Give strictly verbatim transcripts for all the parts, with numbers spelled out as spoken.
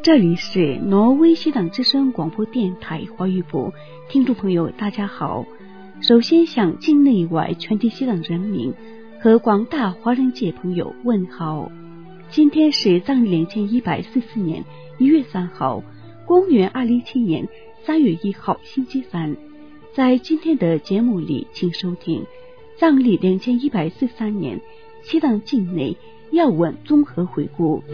这里是挪威西党之声广播电台华语部，听众朋友大家好。首先向境内外全体西党人民和广大华人界朋友问好。今天是藏历两千一百四十四年一月三号，公元二零一七年三月一号星期三。在今天的节目里，请收听藏历两千一百四十三年西藏境内要闻综合回顾。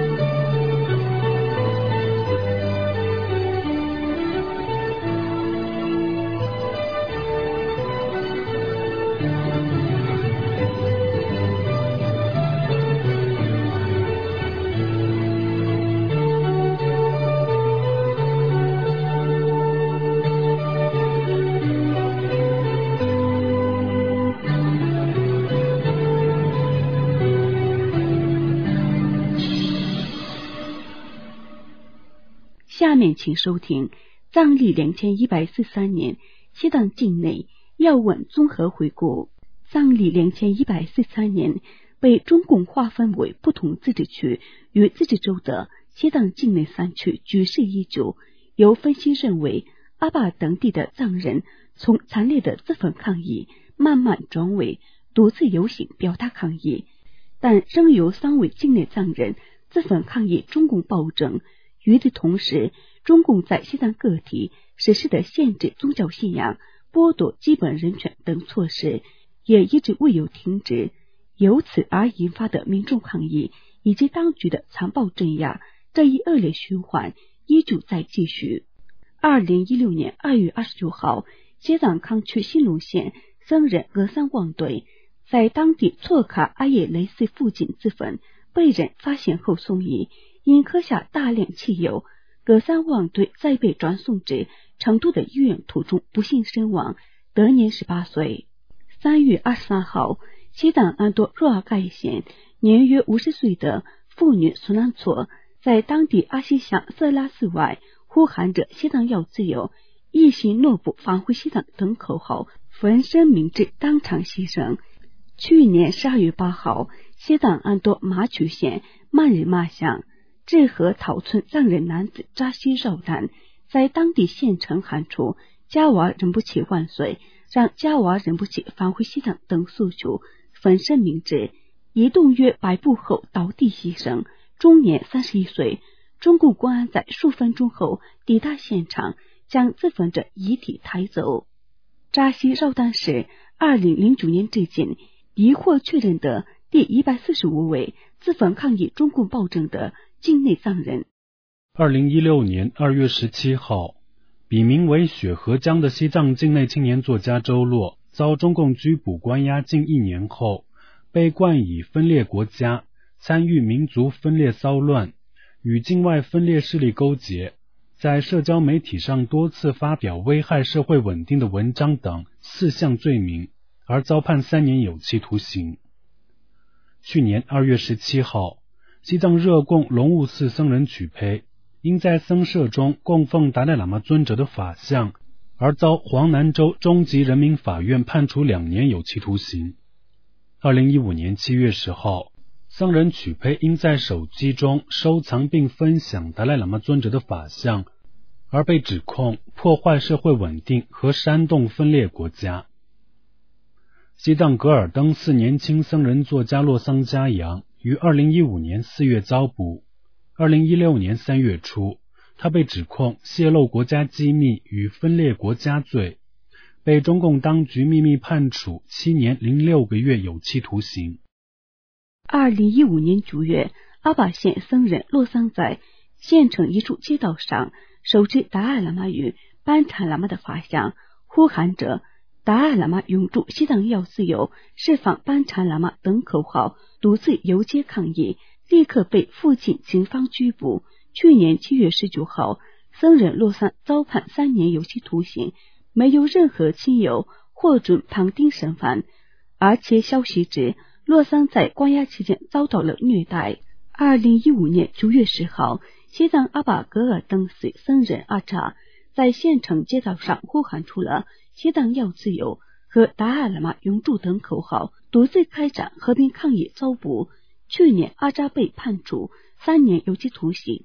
下面请收听藏历两千一百四十三年西藏境内要闻综合回顾。藏历两千一百四十三年被中共划分为不同自治区与自治州的西藏境内山区局势依旧。有分析认为，阿坝等地的藏人从惨烈的自焚抗议慢慢转为独自游行表达抗议，但仍有三位境内藏人自焚抗议中共暴政。与此同时，中共在西藏各地实施的限制宗教信仰、剥夺基本人权等措施也一直未有停止，由此而引发的民众抗议以及当局的残暴镇压，这一恶劣循环依旧在继续。二零一六年二月二十九号，西藏康区新隆县僧人额桑旺队在当地措卡阿叶雷寺附近自焚，被人发现后送医，因喝下大量汽油，格桑旺队在被转送至成都的医院途中不幸身亡，得年十八岁。三月二十三号，西藏安多若尔盖县年约五十岁的妇女苏兰措在当地阿西乡色拉寺外呼喊着西藏要自由、一心诺不返回西藏等口号，焚身明志，当场牺牲。去年十二月八号，西藏安多马曲县曼日玛乡志和桃村藏人男子扎西绕丹在当地县城喊出加瓦仁波切万岁，让加瓦仁波切返回西藏等诉求，焚身明志，移动约百步后倒地牺牲，终年三十一岁。中共公安在数分钟后抵达现场，将自焚者遗体抬走。扎西绕丹是二零零九年至今已获确认的第一百四十五位自焚抗议中共暴政的境内藏人。 二零一六年二月十七号，笔名为雪河江的西藏境内青年作家周洛遭中共拘捕关押近一年后，被冠以分裂国家、参与民族分裂骚乱、与境外分裂势力勾结，在社交媒体上多次发表危害社会稳定的文章等四项罪名，而遭判三年有期徒刑。去年二月十七号，西藏热贡龙悟寺僧人曲培因在僧舍中供奉达赖喇嘛尊者的法像，而遭黄南州中级人民法院判处两年有期徒刑。二零一五年七月十号，僧人曲培因在手机中收藏并分享达赖喇嘛尊者的法像，而被指控破坏社会稳定和煽动分裂国家。西藏噶尔登寺年轻僧人作家洛桑嘉扬于二零一五年四月遭捕，二零一六年三月初，他被指控泄露国家机密与分裂国家罪，被中共当局秘密判处七年零六个月有期徒刑。 二零一五年九月，阿坝县僧人洛桑在县城一处街道上手持达赖喇嘛与班禅喇嘛的法像，呼喊着达赖喇嘛永驻西藏要自由、释放班禅喇嘛等口号，独自游街抗议，立刻被附近警方拘捕。去年七月十九号，僧人洛桑遭判三年有期徒刑，没有任何亲友获准旁听审判，而且消息指洛桑在关押期间遭到了虐待。二零一五年九月十号，西藏阿坝噶尔登寺僧人阿扎在县城街道上呼喊出了西藏要自由和达赖喇嘛永驻等口号，独自开展和平抗议遭捕。去年阿扎被判处三年有期徒刑，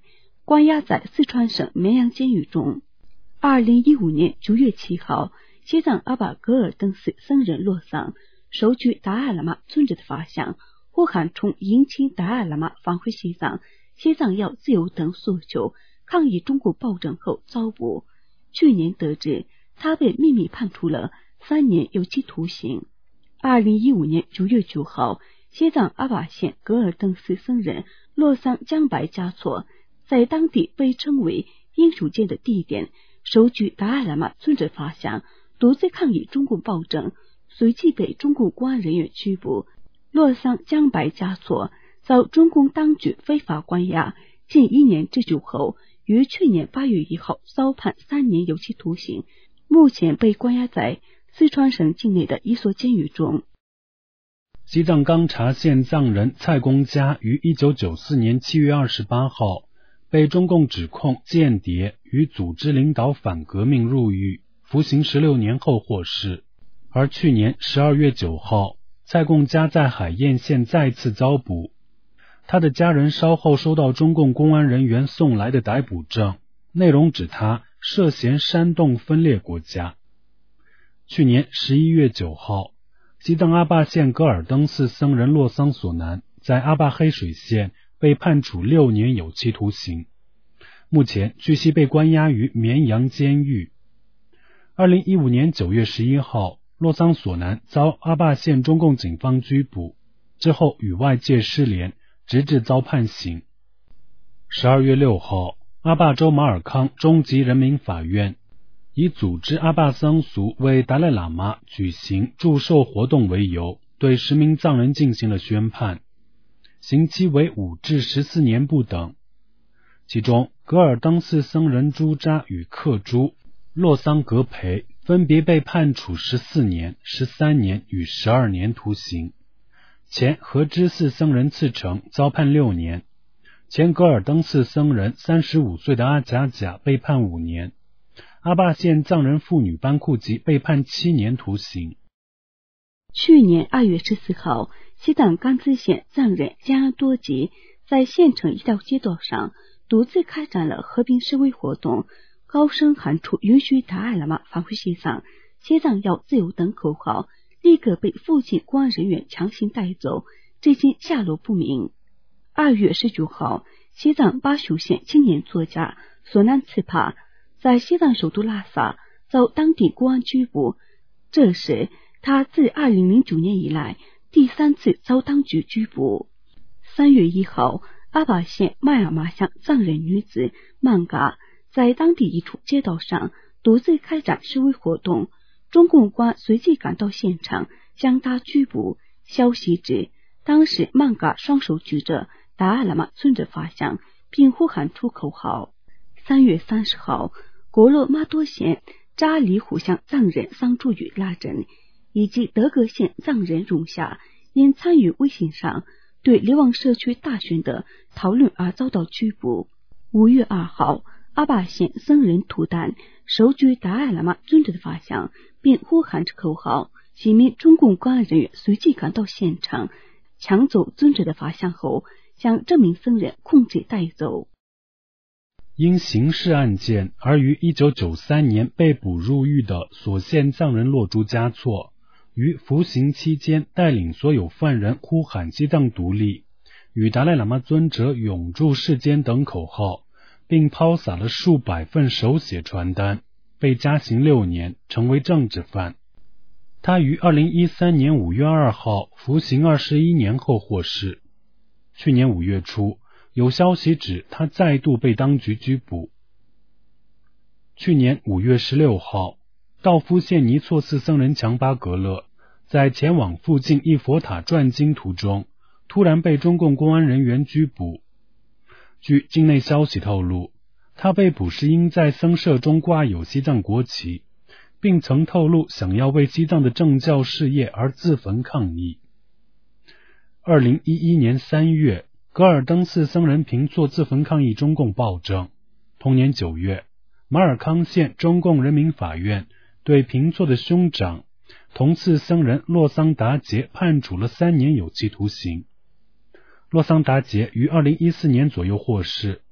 关押在四川省绵阳监狱中。二零一五年九月七号，西藏阿巴格尔登寺僧人洛桑手举达赖喇嘛尊者的法像，呼喊从迎请达赖喇嘛返回西藏，西藏要自由等诉求，抗议中国暴政后遭捕。去年得知他被秘密判处了三年有期徒刑。二零一五年九月九号，西藏阿坝县格尔登寺僧人洛桑江白嘉措在当地被称为英属界的地点手举达赖喇嘛尊者法像，独自抗议中共暴政，随即被中共公安人员拘捕。洛桑江白嘉措遭中共当局非法关押近一年之久后，于去年八月一号遭判三年有期徒刑，目前被关押在四川省境内的一所监狱中。 西藏冈察县藏人蔡公家于一九九四年七月二十八号被中共指控间谍与组织领导反革命入狱，服刑十六年后获释。而去年十二月九号，蔡公家在海晏县再次遭捕。他的家人稍后收到中共公安人员送来的逮捕证，内容指他涉嫌煽动分裂国家。去年十一月九号，西藏阿坝县格尔登寺僧人洛桑索南在阿坝黑水县被判处六年有期徒刑，目前据悉被关押于绵阳监狱。二零一五年九月十一号，洛桑索南遭阿坝县中共警方拘捕，之后与外界失联，直至遭判刑。十二月六号，阿坝州马尔康中级人民法院以组织阿坝僧俗为达赖喇嘛举行祝寿活动为由，对十名藏人进行了宣判，刑期为五至十四年不等。其中，格尔登寺僧人朱扎与克珠、洛桑格培分别被判处十四年、十三年与十二年徒刑。前和芝寺僧人次成遭判六年，前格尔登寺僧人三十五岁的阿贾贾被判五年。阿坝县藏人妇女班库吉被判七年徒刑。 去年二月十四号，西藏甘孜县藏人江安多吉在县城一条街道上独自开展了和平示威活动，高声喊出允许达赖喇嘛返回西藏、西藏要自由等口号，立刻被附近公安人员强行带走，至今下落不明。二月十九号，西藏巴蜀县青年作家索南次帕在西藏首都拉萨遭当地公安拘捕，这是他自二零零九年以来第三次遭当局拘捕。三月一号，阿坝县麦尔麻乡藏人女子曼嘎在当地一处街道上独自开展示威活动，中共公安随即赶到现场将她拘捕。消息指，当时曼嘎双手举着达赖喇嘛尊者法像，并呼喊出口号。三月三十号，国勒玛多县扎里虎乡藏人桑朱与拉珍以及德格县藏人荣夏因参与微信上对流亡社区大选的讨论而遭到拘捕。五月二号，阿坝县僧人图丹手举达赖喇嘛尊者的法像，并呼喊着口号，几名中共公安人员随即赶到现场，抢走尊者的法像后，将这名僧人控制带走。 因刑事案件而于一九九三年被捕入狱的所县藏人洛珠嘉措，于服刑期间带领所有犯人呼喊西藏独立、与达赖喇嘛尊者永驻世间等口号，并抛洒了数百份手写传单，被加刑六年，成为政治犯。他于二零一三年五月二号服刑二十一年后获释。去年五月初，有消息指他再度被当局拘捕。去年五月十六号，道夫县尼措寺僧人强巴格勒在前往附近一佛塔转经途中，突然被中共公安人员拘捕。据境内消息透露，他被捕是因在僧舍中挂有西藏国旗，并曾透露想要为西藏的政教事业而自焚抗议。二零一一年三月，格尔登寺僧人平措自焚抗议中共暴政。同年九月，马尔康县中共人民法院对平措的兄长同寺僧人洛桑达杰判处了三年有期徒刑。洛桑达杰于二零一四年左右获释，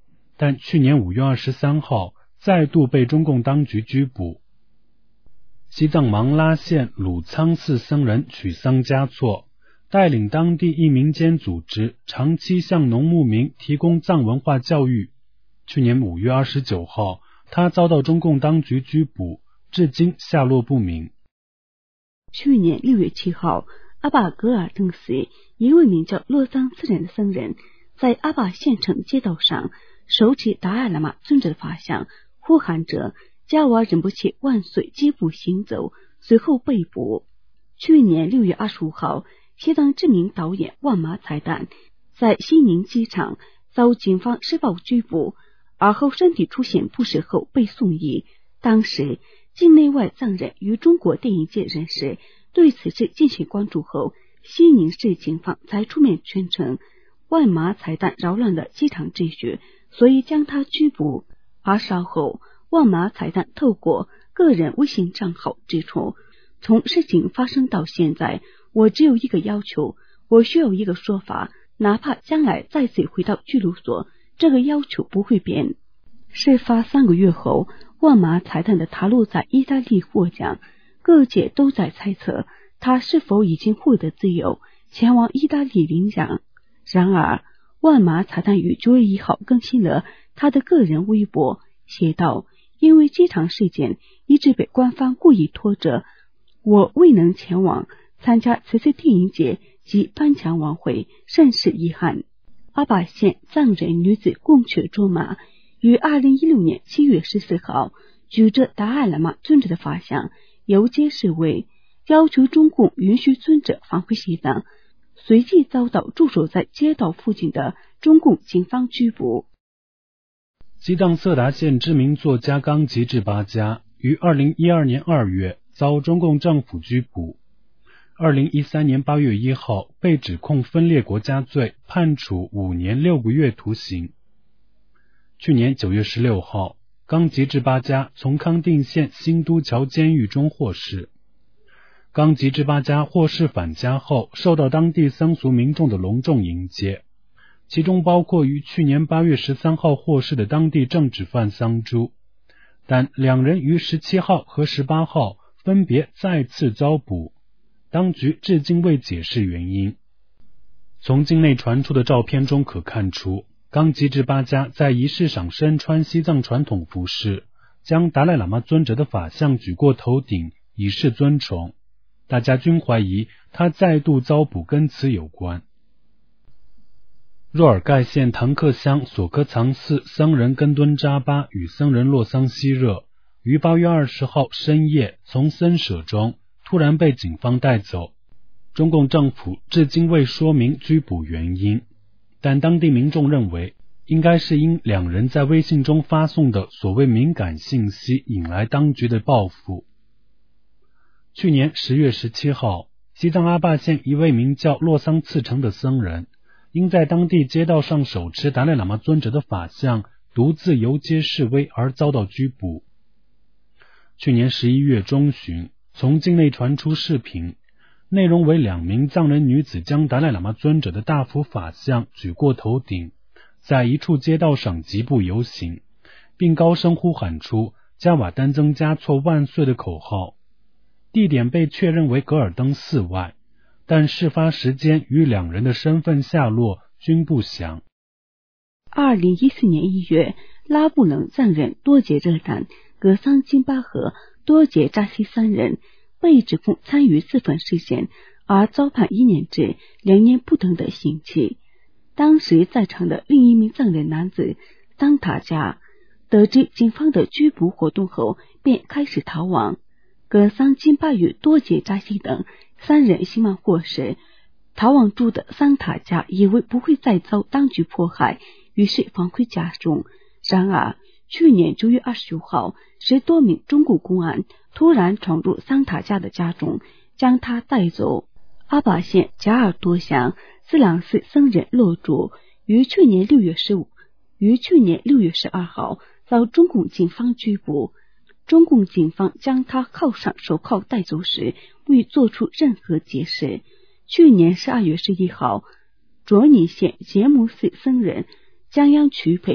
但去年五月二十三号再度被中共当局拘捕。西藏芒拉县鲁仓寺僧人曲桑嘉措带领当地一民间组织，长期向农牧民提供藏文化教育。去年五月二十九号，他遭到中共当局拘捕，至今下落不明。 去年六月七号，阿坝格尔登寺一位名叫洛桑次仁的僧人，在阿坝县城街道上手持达赖喇嘛尊者的法像，呼喊着加瓦仁波切万岁疾步行走，随后被捕。去年六月二十五号，西藏知名导演万马才旦在西宁机场遭警方施暴拘捕，而后身体出现不适后被送医。当时境内外藏人与中国电影界人士对此事进行关注后，西宁市警方才出面宣称万马才旦扰乱了机场秩序，所以将他拘捕。而稍后万马才旦透过个人微信账号指出，从事情发生到现在，我只有一个要求，我需要一个说法，哪怕将来再次回到拘留所，这个要求不会变。事发三个月后，万马才旦的塔路在意大利获奖，各界都在猜测他是否已经获得自由，前往意大利领奖。然而万马才旦于九月一号更新了他的个人微博，写道：因为机场事件一直被官方故意拖着，我未能前往参加此次电影节及颁奖晚会，甚是遗憾。阿坝县藏人女子贡雀卓玛于二零一六年七月十四号举着达赖喇嘛尊者的法像游街示威，要求中共允许尊者返回西藏，随即遭到驻守在街道附近的中共警方拘捕。 西藏色达县知名作家冈吉志巴嘉于二零一二年二月遭中共政府拘捕，二零一三年八月一号被指控分裂国家罪，判处五年六个月徒刑。去年九月十六号，冈吉志巴嘉从康定县新都桥监狱中获释。冈吉志巴嘉获释返家后，受到当地僧俗民众的隆重迎接，其中包括于去年八月十三号获释的当地政治犯桑珠，但两人于十七号和十八号分别再次遭捕，当局至今未解释原因。从境内传出的照片中可看出，冈吉志巴嘉在仪式上身穿西藏传统服饰，将达赖喇嘛尊者的法像举过头顶，以示尊崇。大家均怀疑他再度遭捕跟此有关。若尔盖县唐克乡索科藏寺僧人根敦扎巴与僧人洛桑希热于八月二十号深夜从僧舍中突然被警方带走，中共政府至今未说明拘捕原因，但当地民众认为应该是因两人在微信中发送的所谓敏感信息引来当局的报复。去年十月十七号，西藏阿坝县一位名叫洛桑次成的僧人因在当地街道上手持达赖喇嘛尊者的法像独自游街示威而遭到拘捕。去年十一月中旬，从境内传出视频，内容为两名藏人女子将达赖喇嘛尊者的大幅法像举过头顶，在一处街道上疾步游行，并高声呼喊出加瓦丹增嘉措万岁的口号。地点被确认为格尔登寺外，但事发时间与两人的身份下落均不详。 二零一四年一月，拉布楞藏人多杰热旦、格桑金巴和多杰扎西三人被指控参与自焚事件，而遭判一年至两年不等的刑期。当时在场的另一名藏人男子桑塔加得知警方的拘捕活动后，便开始逃亡。格桑金巴与多杰扎西等三人希望获释，逃亡中的桑塔加以为不会再遭当局迫害，于是返回家中。然而去年九月二十九号，十多名中共公安突然闯入桑塔加的家中，将他带走。阿坝县贾尔多乡自朗寺僧人洛珠于去年六月十五于去年六月十二号遭中共警方拘捕。中共警方将他铐上手铐带走时未做出任何解释。去年十二月十一号，卓尼县杰木寺僧人江央曲培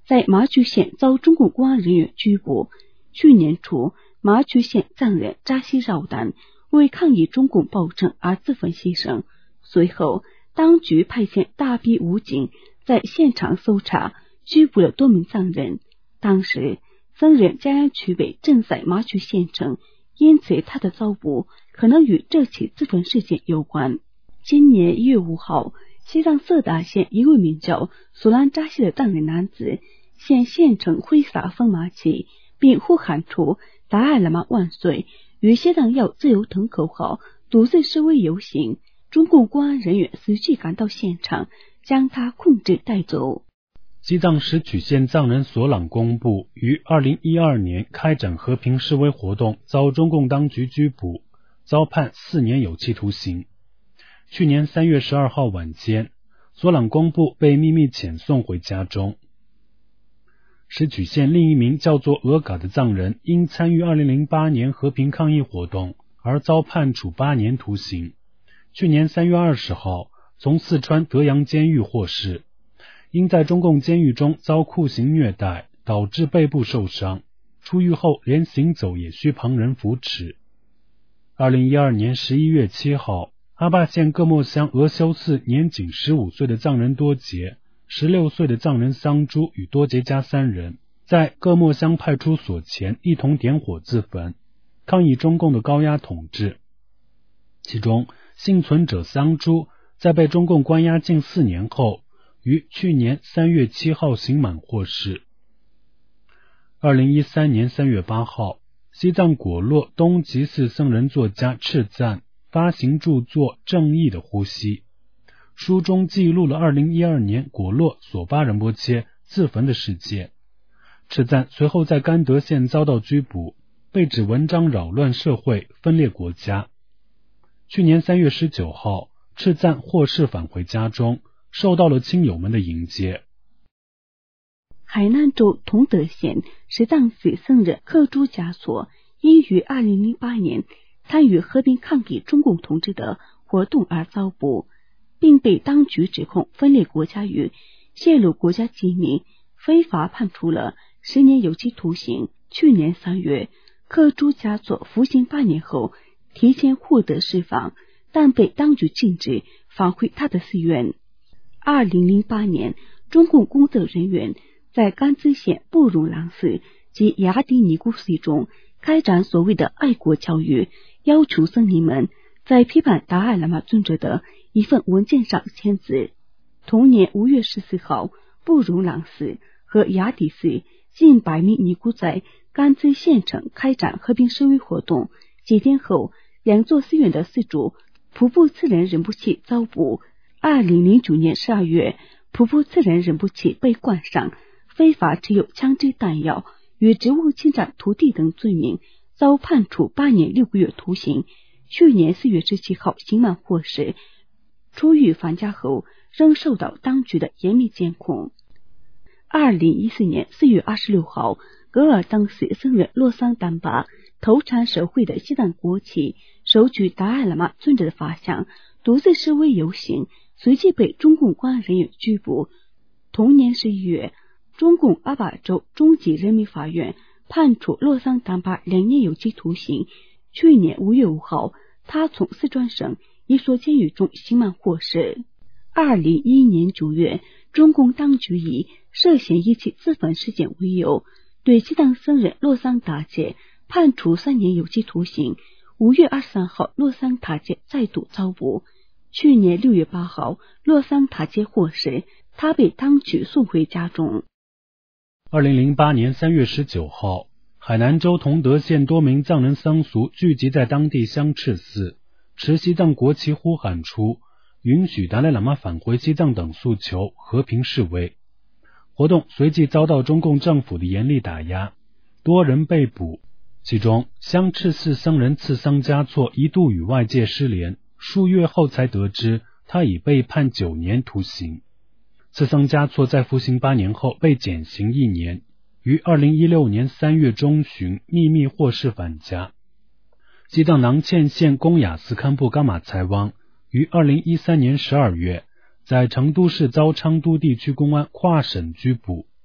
在麻曲县遭中共公安人员拘捕。去年初，麻曲县藏人扎西绕丹为抗议中共暴政而自焚牺牲。随后，当局派遣大批武警在现场搜查，拘捕了多名藏人。当时，僧人家人曲伟正在麻曲县城，因此他的遭捕可能与这起自焚事件有关。今年一月五号，西藏色达县一位名叫索兰扎西的藏人男子现县城挥洒风马旗，并呼喊出达赖喇嘛万岁与西藏要自由等口号，独自示威游行。中共公安人员随即赶到现场，将他控制带走。 西藏石曲县藏人索朗公布于二零一二年开展和平示威活动，遭中共当局拘捕，遭判四年有期徒刑。去年三月十二号晚间，索朗公布被秘密遣送回家中。石曲县另一名叫做额嘎的藏人因参与二零零八年和平抗议活动而遭判处八年徒刑。去年三月二十号从四川德阳监狱获释，因在中共监狱中遭酷刑虐待，导致背部受伤，出狱后连行走也需旁人扶持。二零一二年十一月七号，阿坝县各莫乡额修寺年仅十五岁的藏人多杰、十六岁的藏人桑珠与多杰家三人在各莫乡派出所前一同点火自焚，抗议中共的高压统治。其中幸存者桑珠在被中共关押近四年后，于去年三月七号刑满获释。二零一三年三月八号，西藏果洛东吉寺僧人作家赤赞发行著作《正义的呼吸》，书中记录了二零一二年果洛索巴仁波切自焚的事件。赤赞随后在甘德县遭到拘捕，被指文章扰乱社会，分裂国家。去年三月十九号，赤赞获释返回家中，受到了亲友们的迎接。 海南州同德县石藏寺僧人克珠嘉措因于二零零八年参与和平抗议中共统治的活动而遭捕，并被当局指控分裂国家与泄露国家机密，非法判处了十年有期徒刑。去年三月，克珠嘉措服刑八年后提前获得释放，但被当局禁止返回他的寺院。二零零八年，中共工作人员在甘孜县布荣朗寺及雅迪尼姑寺中开展所谓的爱国教育，要求僧尼们在批判达赖喇嘛尊者的一份文件上签字。同年五月十四号，布荣朗寺和雅迪寺近百名尼姑在甘孜县城开展和平示威活动。几天后，两座寺院的寺主普布次仁仁波切遭捕。二零零九年十二月，普布次仁仁波切被冠上非法持有枪支弹药与职务侵占土地等罪名，遭判处八年六个月徒刑。去年四月十七号刑满获释，出狱返家后仍受到当局的严密监控。二零一四年四月二十六号，格尔当寺僧人洛桑丹巴头缠手绘的西藏国旗，手举达赖喇嘛尊者的法像，独自示威游行，随即被中共公安人员拘捕。同年十一月，中共阿坝州中级人民法院判处洛桑丹巴两年有期徒刑。去年五月五号，他从四川省一所监狱中刑满获释。二零一一年九月，中共当局以涉嫌一起自焚事件为由，对西藏僧人洛桑达杰判处三年有期徒刑。五月二十三号，洛桑达杰再度遭捕。去年六月八号，洛桑达杰获释，他被当局送回家中。 二零零八年三月十九号，海南州同德县多名藏人僧俗聚集在当地香赤寺，持西藏国旗呼喊出允许达赖喇嘛返回西藏等诉求，和平示威。活动随即遭到中共政府的严厉打压，多人被捕。其中香赤寺僧人次桑嘉措一度与外界失联，数月后才得知他已被判九年徒刑。次桑嘉措在服刑八年后被减刑一年，于二零一六年三月中旬秘密获释返家。西藏囊谦县公雅寺堪布干玛才汪于二零一三年十二月在成都市遭昌都地区公安跨省拘捕。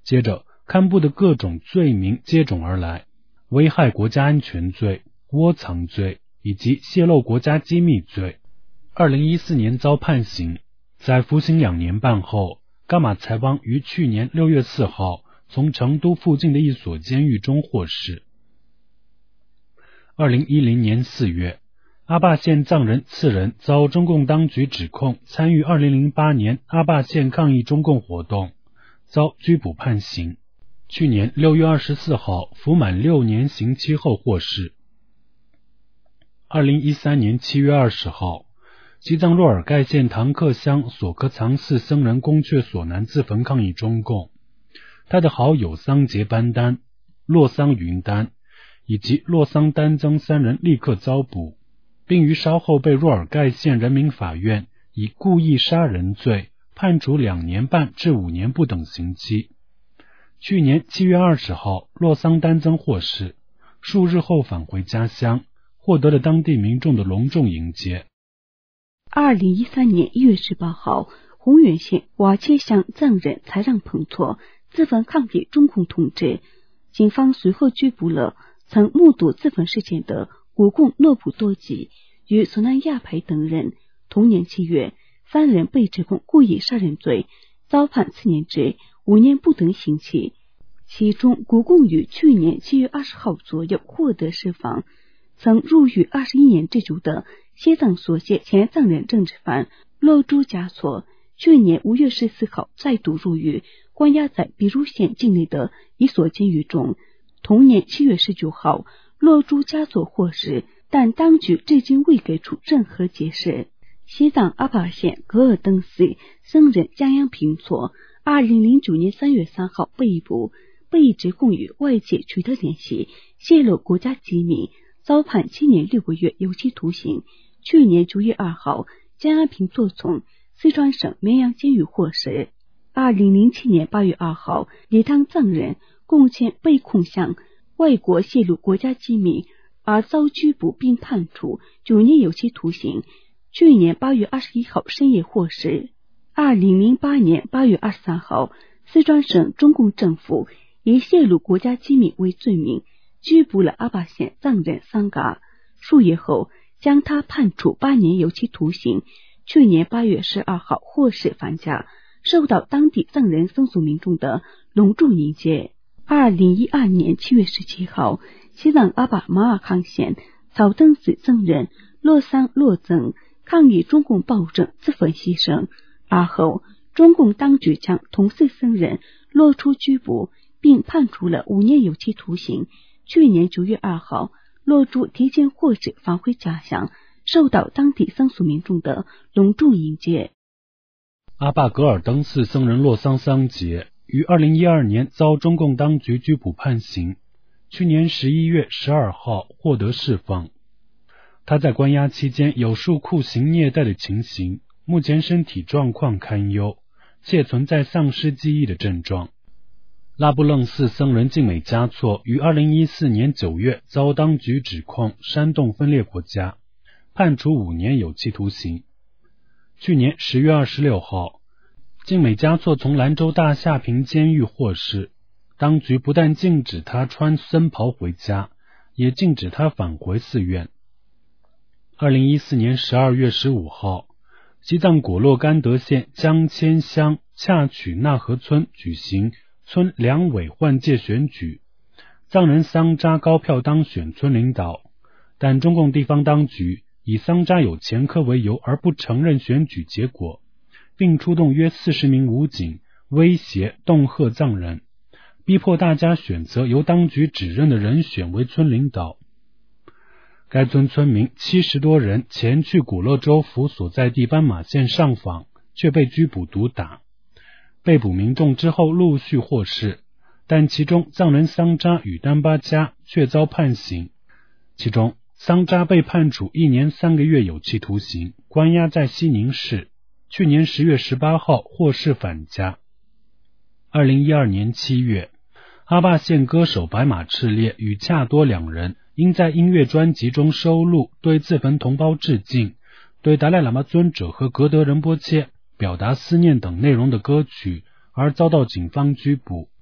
接着堪布的各种罪名接踵而来，危害国家安全罪、窝藏罪以及泄露国家机密罪。二零一四年遭判刑，在服刑两年半后，噶玛才邦于去年六月四号从成都附近的一所监狱中获释。二零一零年四月，阿坝县藏人次人遭中共当局指控参与二零零八年阿坝县抗议中共活动，遭拘捕判刑。去年六月二十四号服满六年刑期后获释。二零一三年七月二十号，西藏若尔盖县唐克乡索克藏寺僧人宫阙索南自焚抗议中共，他的好友桑杰班丹、洛桑云丹以及洛桑丹增三人立刻遭捕，并于稍后被若尔盖县人民法院以故意杀人罪判处两年半至五年不等刑期。去年七月二十号，洛桑丹增获释，数日后返回家乡，获得了当地民众的隆重迎接。 二零一三年一月十八号，宏源县瓦切乡藏人才让彭措自焚抗议中共统治，警方随后拘捕了曾目睹自焚事件的国共诺普多吉与索南亚培等人。同年七月，三人被指控故意杀人罪，遭判四年至五年不等刑期。其中国共于去年七月二十号左右获得释放。曾入狱二十一年之久的西藏所辖前藏人政治犯洛珠嘉措，去年五月十四号再度入狱，关押在比如县境内的一所监狱中。同年七月十九号，洛珠嘉措获释，但当局至今未给出任何解释。西藏阿坝县噶尔登寺僧人江央平措，二零零九年三月三号被捕，被指控与外界取得联系，泄露国家机密，遭判七年六个月有期徒刑。去年九月二号，江央平措从四川省绵阳监狱获释。二零零七年八月二号，李汤藏人贡献被控向外国泄露国家机密而遭拘捕并判处九年有期徒刑。去年八月二十一号深夜获释。二零零八年八月二十三号，四川省中共政府以泄露国家机密为罪名拘捕了阿坝县藏人桑嘎，数月后将他判处八年有期徒刑。去年八月十二号获释返家，受到当地藏人僧俗民众的隆重迎接。二零一二年七月十七号，西藏阿坝马尔康县草登寺僧人洛桑洛增抗议中共暴政自焚牺牲，而后中共当局将同寺僧人洛出拘捕，并判处了五年有期徒刑。去年九月二号，洛珠提前获释返回家乡，受到当地僧俗民众的隆重迎接。 阿坝噶尔登寺僧人洛桑桑杰于二零一二年遭中共当局拘捕判刑，去年十一月十二号获得释放。他在关押期间有受酷刑虐待的情形，目前身体状况堪忧，且存在丧失记忆的症状。拉布楞寺僧人净美嘉措于二零一四年九月遭当局指控煽动分裂国家，判处五年有期徒刑。去年十月二十六号，净美嘉措从兰州大夏平监狱获释，当局不但禁止他穿僧袍回家，也禁止他返回寺院。二零一四年十二月十五号，西藏果洛干德县江千乡恰曲纳河村举行村两委换届选举，藏人桑扎高票当选村领导，但中共地方当局以桑扎有前科为由而不承认选举结果，并出动约四十名武警威胁恫吓藏人，逼迫大家选择由当局指认的人选为村领导。该村村民七十多人前去古勒州府所在地斑马县上访，却被拘捕毒打。被捕民众之后陆续获释，但其中藏人桑扎与丹巴加却遭判刑。其中桑扎被判处一年三个月有期徒刑，关押在西宁市，去年十月十八号获释返家。二零一二年七月，阿坝县歌手白马赤烈与恰多两人因在音乐专辑中收录对自焚同胞致敬、对达赖喇嘛尊者和格德仁波切表达思念等内容的歌曲而遭到警方拘捕。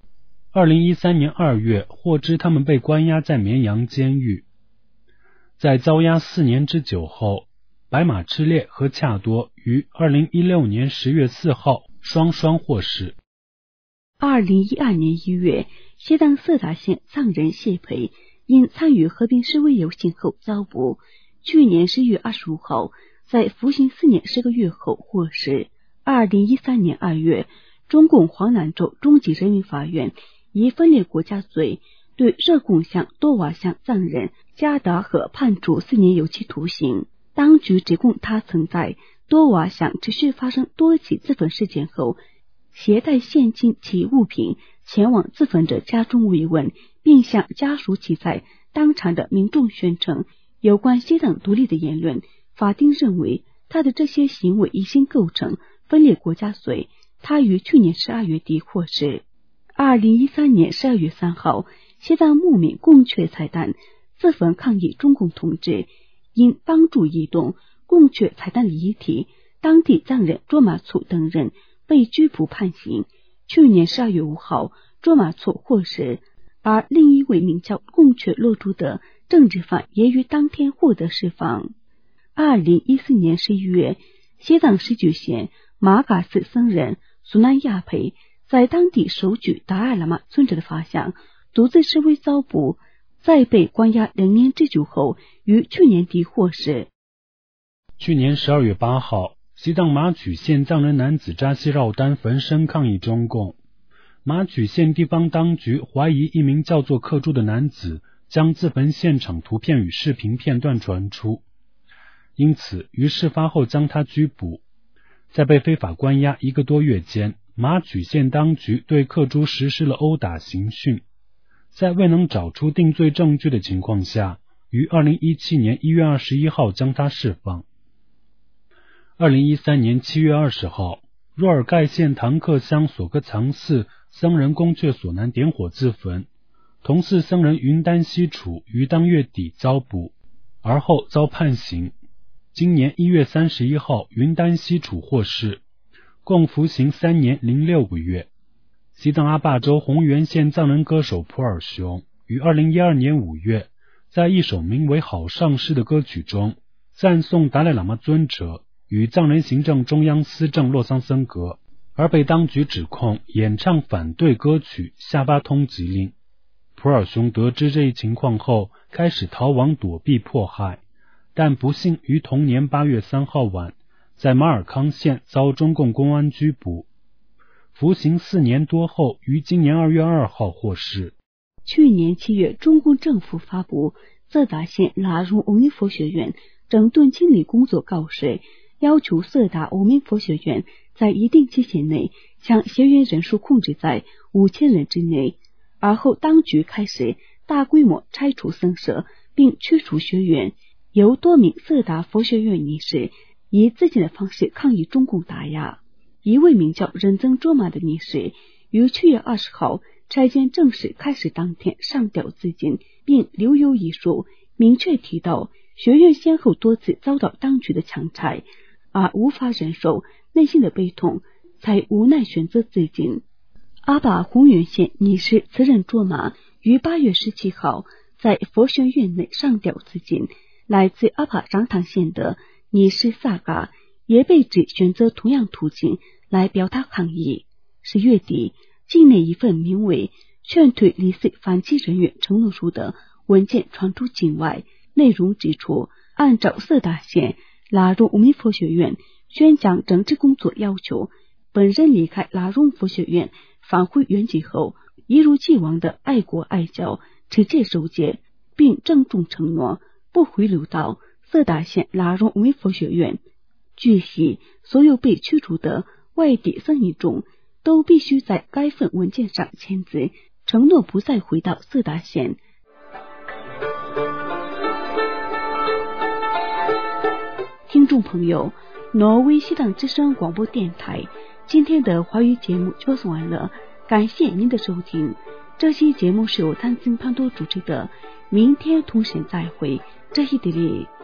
二零一三年二月获知他们被关押在绵阳监狱。在遭押四年之久后，白马赤烈和恰多于二零一六年十月四号双双获释。 二零一二年一月，西藏色达县藏人谢培因参与和平示威游行后遭捕，去年十一月二十五号在服刑四年十个月后获释。二零一三年二月，中共黄南州中级人民法院以分裂国家罪对热贡乡多瓦乡藏人加达赫判处四年有期徒刑。当局指控他曾在多瓦乡持续发生多起自焚事件后，携带现金及物品前往自焚者家中慰问，并向家属及在当场的民众宣称有关西藏独立的言论。法庭认为他的这些行为已经构成分裂国家罪，他于去年十二月底获释。二零一三年十二月三号，西藏牧民贡雀彩蛋自焚抗议中共统治，因帮助移动贡雀彩蛋的遗体，当地藏人卓玛措等人被拘捕判刑。去年十二月五号，卓玛措获释，而另一位名叫贡雀洛珠的政治犯也于当天获得释放。二零一四年十一月，西藏石觉县马嘎寺僧人苏南亚培在当地首举达赖喇嘛尊者的法像，独自示威遭捕，在被关押两年之久后，于去年底获释。 去年十二月八号，西藏马曲县藏人男子扎西绕丹焚身抗议中共。马曲县地方当局怀疑一名叫做克珠的男子将自焚现场图片与视频片段传出，因此于事发后将他拘捕。在被非法关押一个多月间，马曲县当局对克珠实施了殴打刑讯，在未能找出定罪证据的情况下，于二零一七年一月二十一号将他释放。二零一三年七月二十号，若尔盖县唐克乡索克藏寺僧人贡雀索南点火自焚，同寺僧人云丹西楚于当月底遭捕，而后遭判刑。今年一月三十一号，云丹西楚获释，共服刑三年零六个月。西藏阿坝州红原县藏人歌手普尔雄于二零一二年五月，在一首名为《好上师》的歌曲中，赞颂达赖喇嘛尊者与藏人行政中央司政洛桑森格，而被当局指控演唱反对歌曲，下发通缉令。普尔雄得知这一情况后，开始逃亡躲避迫害，但不幸于同年八月三号晚，在马尔康县遭中共公安拘捕，服刑四年多后，于今年二月二号获释。 去年七月，中共政府发布色达县拉荣阿弥佛学院整顿清理工作告示，要求色达阿弥佛学院在一定期限内将学员人数控制在五千人之内。而后当局开始大规模拆除僧舍并驱除学员，由多名色达佛学院尼士以自己的方式抗议中共打压。一位名叫仁增卓玛的尼士于七月二十号拆迁正式开始当天上吊自尽，并留有遗书，明确提到学院先后多次遭到当局的强拆，而无法忍受内心的悲痛，才无奈选择自尽。阿坝红原县尼士慈仁卓玛于八月十七号在佛学院内上吊自尽。来自阿坝掌塘县的尼士萨嘎也被指选择同样途径来表达抗议。十月底，境内一份名为劝退离世反击人员承诺书的文件传出境外，内容指出，按照色达县拉荣阿弥佛学院宣讲整治工作要求，本人离开拉荣佛学院返回原籍后，一如既往的爱国爱教，持戒守戒，并郑重承诺不回流到色达县拉荣阿弥佛学院。据悉，所有被驱逐的外地僧尼中都必须在该份文件上签字，承诺不再回到色达县。听众朋友，挪威西藏之声广播电台今天的华语节目就送完了，感谢您的收听。这期节目是由谭森潘多主持的，明天同时再会，这一点里。